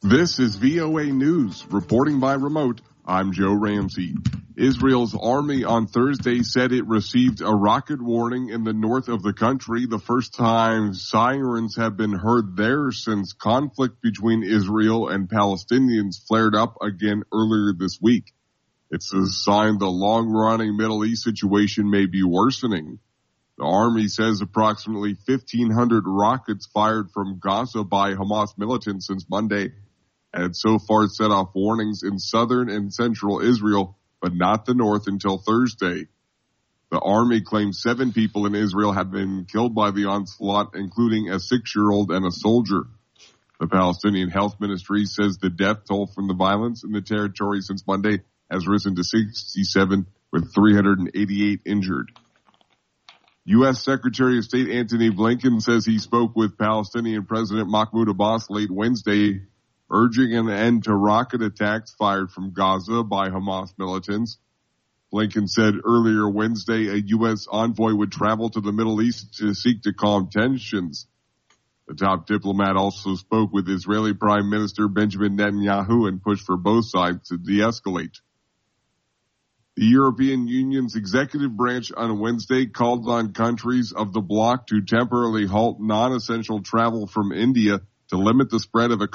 This is VOA News. Reporting by remote, I'm Joe Ramsey. Israel's army on Thursday said it received a rocket warning in the north of the country, the first time sirens have been heard there since conflict between Israel and Palestinians flared up again earlier this week. It's a sign the long-running Middle East situation may be worsening. The army says approximately 1,500 rockets fired from Gaza by Hamas militants since Monday had so far set off warnings in southern and central Israel, but not the north until Thursday. The army claims 7 people in Israel have been killed by the onslaught, including a 6-year-old and a soldier. The Palestinian Health Ministry says the death toll from the violence in the territory since Monday has risen to 67, with 388 injured. U.S. Secretary of State Antony Blinken says he spoke with Palestinian President Mahmoud Abbas late Wednesday, urging an end to rocket attacks fired from Gaza by Hamas militants. Blinken said earlier Wednesday a U.S. envoy would travel to the Middle East to seek to calm tensions. The top diplomat also spoke with Israeli Prime Minister Benjamin Netanyahu and pushed for both sides to de-escalate. The European Union's executive branch on Wednesday called on countries of the bloc to temporarily halt non-essential travel from India to limit the spread of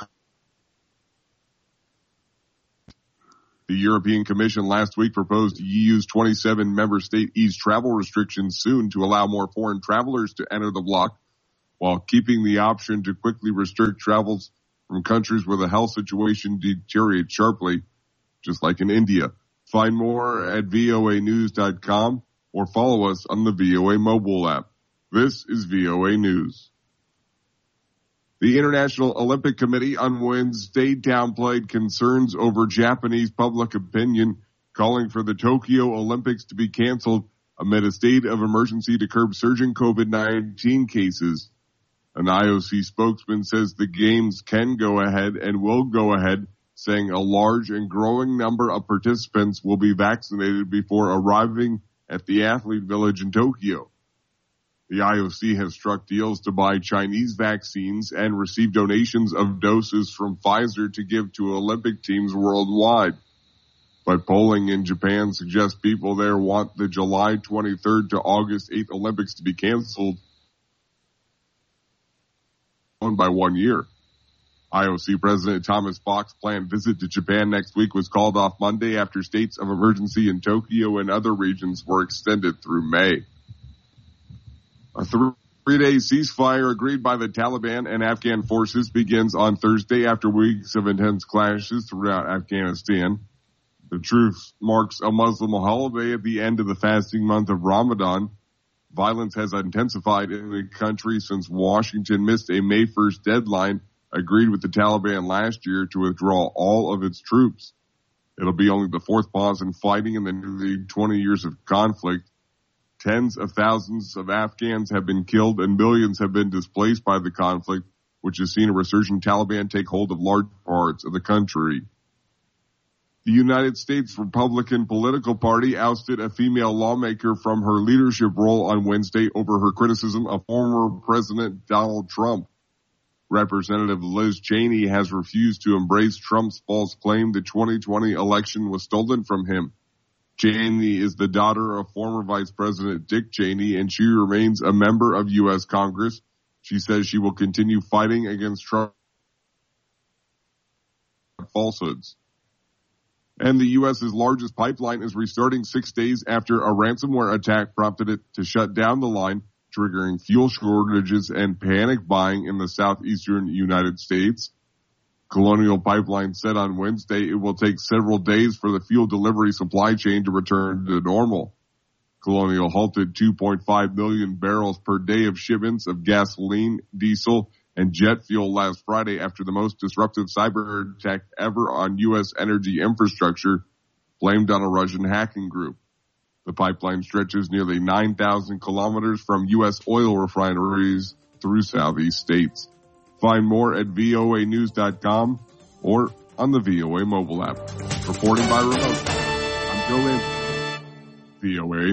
The European Commission last week proposed the EU's 27 member state ease travel restrictions soon to allow more foreign travelers to enter the bloc, while keeping the option to quickly restrict travels from countries where the health situation deteriorates sharply, just like in India. Find more at voanews.com or follow us on the VOA mobile app. This is VOA News. The International Olympic Committee on Wednesday downplayed concerns over Japanese public opinion, calling for the Tokyo Olympics to be canceled amid a state of emergency to curb surging COVID-19 cases. An IOC spokesman says the games can go ahead and will go ahead, saying a large and growing number of participants will be vaccinated before arriving at the athlete village in Tokyo. The IOC has struck deals to buy Chinese vaccines and receive donations of doses from Pfizer to give to Olympic teams worldwide. But polling in Japan suggests people there want the July 23rd to August 8th Olympics to be canceled by 1 year. IOC President Thomas Bach's planned visit to Japan next week was called off Monday after states of emergency in Tokyo and other regions were extended through May. A 3-day ceasefire agreed by the Taliban and Afghan forces begins on Thursday after weeks of intense clashes throughout Afghanistan. The truce marks a Muslim holiday at the end of the fasting month of Ramadan. Violence has intensified in the country since Washington missed a May 1st deadline agreed with the Taliban last year to withdraw all of its troops. It'll be only the 4th pause in fighting in the nearly 20 years of conflict. Tens of thousands of Afghans have been killed and millions have been displaced by the conflict, which has seen a resurgent Taliban take hold of large parts of the country. The United States Republican political party ousted a female lawmaker from her leadership role on Wednesday over her criticism of former President Donald Trump. Representative Liz Cheney has refused to embrace Trump's false claim the 2020 election was stolen from him. Cheney is the daughter of former Vice President Dick Cheney, and she remains a member of U.S. Congress. She says she will continue fighting against Trump falsehoods. And the U.S.'s largest pipeline is restarting 6 days after a ransomware attack prompted it to shut down the line, triggering fuel shortages and panic buying in the southeastern United States. Colonial Pipeline said on Wednesday it will take several days for the fuel delivery supply chain to return to normal. Colonial halted 2.5 million barrels per day of shipments of gasoline, diesel, and jet fuel last Friday after the most disruptive cyber attack ever on U.S. energy infrastructure, blamed on a Russian hacking group. The pipeline stretches nearly 9,000 kilometers from U.S. oil refineries through southeast states. Find more at voanews.com or on the VOA mobile app. Reporting by remote, I'm Joe Ramsey, VOA